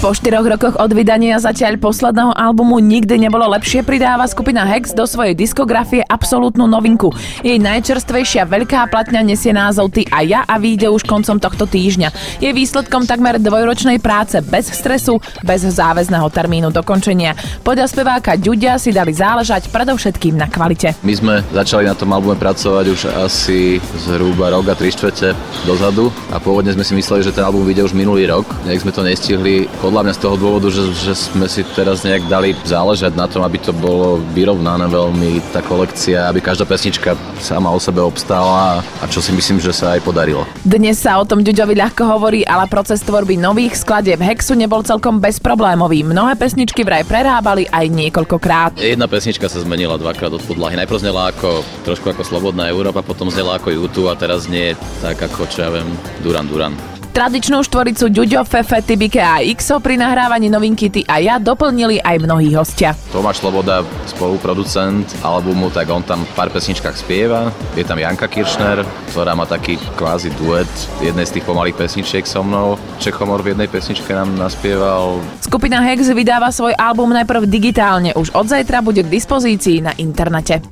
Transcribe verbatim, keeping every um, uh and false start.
Po štyroch rokoch od vydania zatiaľ posledného albumu Nikdy nebolo lepšie pridáva skupina Hex do svojej diskografie absolútnu novinku. Jej najčerstvejšia veľká platňa nesie názov Ty a ja a vyjde už koncom tohto týždňa. Je výsledkom takmer dvojročnej práce bez stresu, bez záväzného termínu dokončenia. Podľa speváka Ďuďa si dali záležať predovšetkým na kvalite. My sme začali na tom albume pracovať už asi zhruba rok a tri štvrte dozadu a pôvodne sme si mysleli, že ten album vyjde už minulý rok. Nejak sme to nestihli. Podľa mňa z toho dôvodu, že, že sme si teraz nejak dali záležať na tom, aby to bolo vyrovnané veľmi, tá kolekcia, aby každá pesnička sama o sebe obstála a čo si myslím, že sa aj podarilo. Dnes sa o tom Ďuďovi ľahko hovorí, ale proces tvorby nových skladieb Hexu nebol celkom bezproblémový. Mnohé pesničky vraj prerábali aj niekoľkokrát. Jedna pesnička sa zmenila dvakrát od podlahy. Najprv znela ako, trošku ako Slobodná Európa, potom znela ako YouTube a teraz nie tak ako, čo ja viem, Duran Duran. Tradičnú štvoricu Ďuďo, Fefe, Tibike a Xo pri nahrávaní novinky Ty a ja doplnili aj mnohí hostia. Tomáš Sloboda, spoluproducent albumu, tak on tam v pár pesničkách spieva. Je tam Janka Kiršner, ktorá má taký kvázi duet jednej z tých pomalých pesničiek so mnou. Čechomor v jednej pesničke nám naspieval. Skupina Hex vydáva svoj album najprv digitálne. Už od zajtra bude k dispozícii na internete.